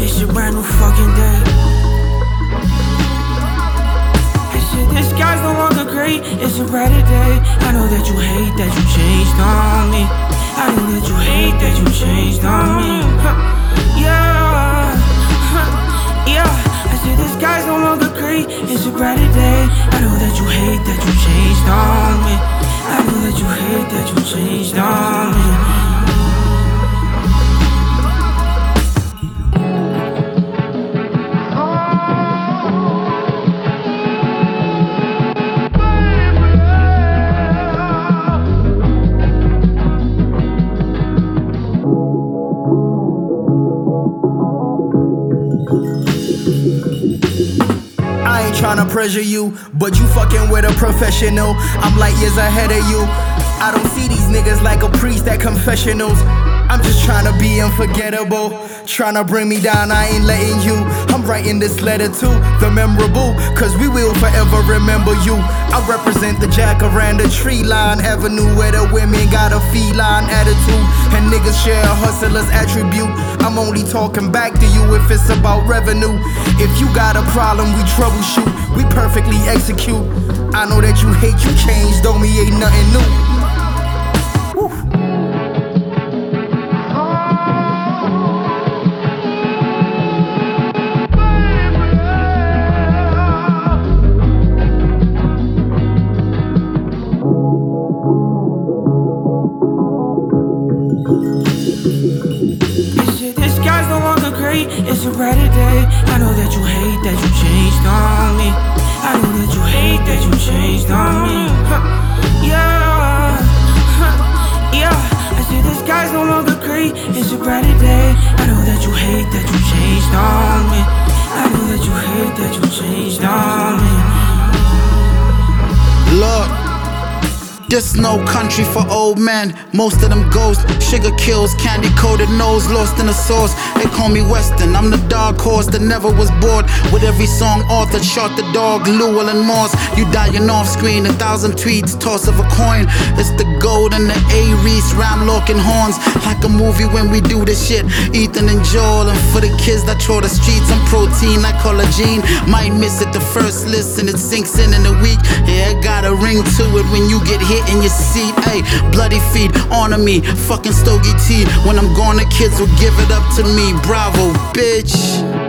It's a brand new fucking day. I said the sky's no longer gray, it's a brighter day. I know that you hate that you changed on me. I know that you hate that you changed on me. Yeah, yeah. I said the sky's no longer gray, it's a brighter day. I know that you hate that you changed on me. I know that you hate that you changed on me. I ain't tryna pressure you, but you fucking with a professional. I'm light years ahead of you. I don't see these niggas like a priest at confessionals. I'm just tryna be unforgettable. Tryna bring me down, I ain't letting you. I'm writing this letter to the memorable, cause we will forever remember you. I represent the Jacaranda Tree Line Avenue, where the women got a feline attitude and niggas share a hustler's attribute. I'm only talking back to you if it's about revenue. If you got a problem, we troubleshoot, we perfectly execute. I know that you hate, you changed on me, ain't nothing new. It's a brighter day. I know that you hate that you changed on me. I know that you hate that you changed on me. Yeah, yeah. I said the sky's no longer gray. It's a brighter day. I know that you hate that you changed on me. I know that you hate that you changed on me. Look, this no country for old men. Most of them ghosts, sugar kills, candy coated nose, lost in the sauce. They call me Weston, I'm the dark horse that never was bored. With every song Arthur shot the dog, Llewellyn Moss. You dying off screen, 1,000 tweets, toss of a coin. It's the gold and the A-Reese, Ramlock and horns. Like a movie when we do this shit, Ethan and Joel. And for the kids that troll the streets, I'm protein like collagen. Might miss it the first listen, it sinks in a week. Yeah, it got a ring to it when you get hit in your seat. Ayy, bloody feet, honor me, fucking Stogie T. When I'm gone, the kids will give it up to me. Bravo, bitch.